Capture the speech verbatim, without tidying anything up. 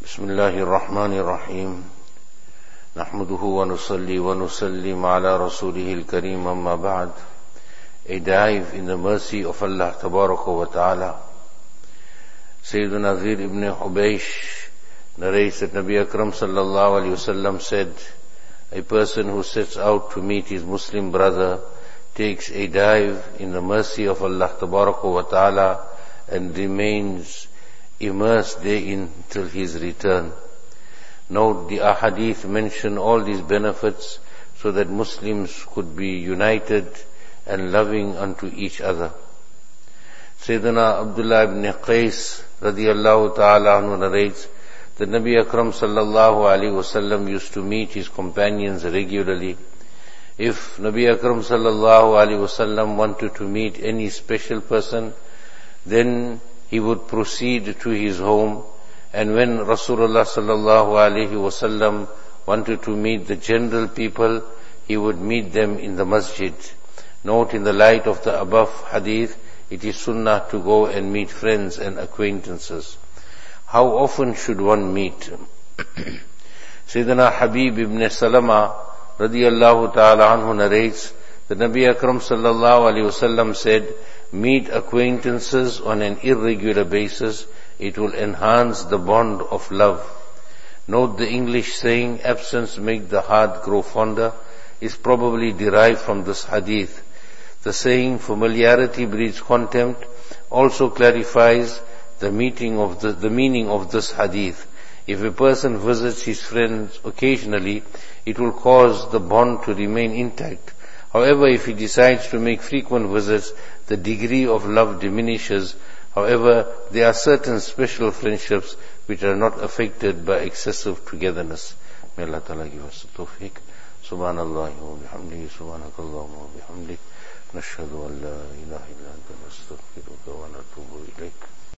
بسم الله الرحمن الرحيم نحمده ونصلي ونسلم على رسوله الكريم أما بعد. A dive in the mercy of Allah Tabaraka wa Ta'ala. Sayyidina Nazir ibn Hubaysh narrates that Nabi Akram sallallahu alayhi wasallam said, a person who sets out to meet his Muslim brother takes a dive in the mercy of Allah Tabaraka wa Ta'ala and remains immersed therein till his return. Note, the ahadith mention all these benefits so that Muslims could be united and loving unto each other. Sayyidina Abdullah ibn Qais radiyallahu ta'ala anhu narrates that Nabi Akram sallallahu alayhi wasallam used to meet his companions regularly. If Nabi Akram sallallahu alayhi wasallam wanted to meet any special person, then he would proceed to his home, and when Rasulullah sallallahu alayhi wasallam wanted to meet the general people, he would meet them in the masjid. Note, in the light of the above hadith, it is sunnah to go and meet friends and acquaintances. How often should one meet? Sayyidina Habib ibn Salama radiyallahu ta'ala anhu narrates that Nabi Akram sallallahu alayhi wasallam said, meet acquaintances on an irregular basis, it will enhance the bond of love. Note, the English saying, absence makes the heart grow fonder, is probably derived from this hadith. The saying, familiarity breeds contempt, also clarifies the meaning of the, the meaning of this hadith. If a person visits his friends occasionally, it will cause the bond to remain intact. However, if he decides to make frequent visits, the degree of love diminishes. However, there are certain special friendships which are not affected by excessive togetherness. May Allah Ta'ala give us the tawfiq. Subhanallah wa bihamdihi, subhanakallah wa bihamdik. Nashhadu an la ilaha illa anta nastaghfiruka wa natubu ilayk.